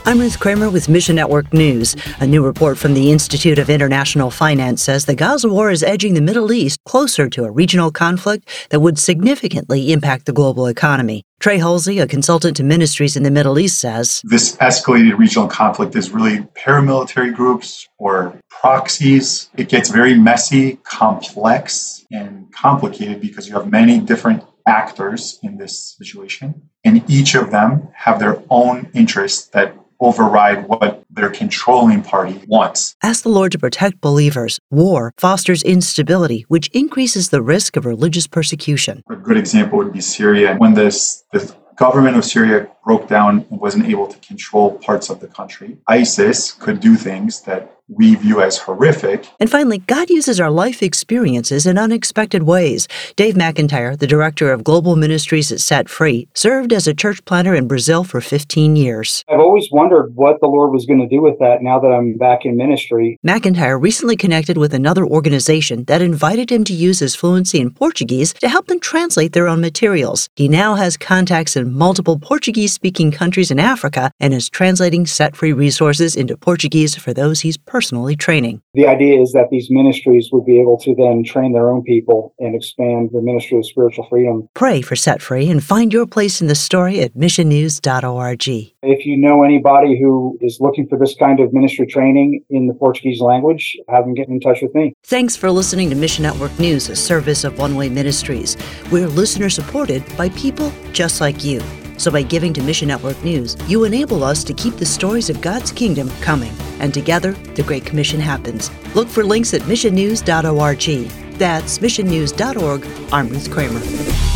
I'm Ruth Kramer with Mission Network News. A new report from the Institute of International Finance says the Gaza war is edging the Middle East closer to a regional conflict that would significantly impact the global economy. Trey Halsey, a consultant to ministries in the Middle East, says this escalated regional conflict is really paramilitary groups or proxies. It gets very messy, complex, and complicated because you have many different actors in this situation, and each of them have their own interests that override what their controlling party wants. Ask the Lord to protect believers. War fosters instability, which increases the risk of religious persecution. A good example would be Syria. When the government of Syria broke down and wasn't able to control parts of the country, ISIS could do things that we view as horrific. And finally, God uses our life experiences in unexpected ways. Dave McIntyre, the director of global ministries at Set Free, served as a church planter in Brazil for 15 years. I've always wondered what the Lord was going to do with that now that I'm back in ministry. McIntyre recently connected with another organization that invited him to use his fluency in Portuguese to help them translate their own materials. He now has contacts in multiple Portuguese-speaking countries in Africa and is translating Set Free resources into Portuguese for those he's personally training. The idea is that these ministries would be able to then train their own people and expand the ministry of spiritual freedom. Pray for Set Free and find your place in the story at missionnews.org. If you know anybody who is looking for this kind of ministry training in the Portuguese language, have them get in touch with me. Thanks for listening to Mission Network News, a service of One Way Ministries. We're listener-supported by people just like you. So by giving to Mission Network News, you enable us to keep the stories of God's kingdom coming. And together, the Great Commission happens. Look for links at missionnews.org. That's missionnews.org. I'm Ruth Kramer.